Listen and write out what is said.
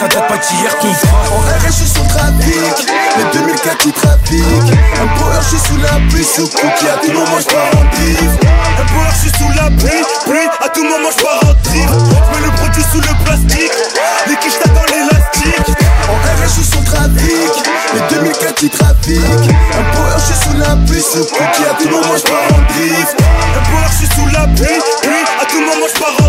ça date pas d'hier qu'on se bat. En RS je suis sur le trafic, les 2004 qui trafiquent. Un power je suis sous la pluie, sous cookie, à tout moment je pars en drift. Un power je suis sous la pluie, à tout moment je pars en drift. J'mets le produit sous le plastique, les quiches dans l'élastique. En RS je suis sur le trafic, les 2004 qui trafiquent. Un power je suis sous la pluie, sous cookie, à tout moment je pars en drift. Un power je suis sous la pluie, à tout moment je pars en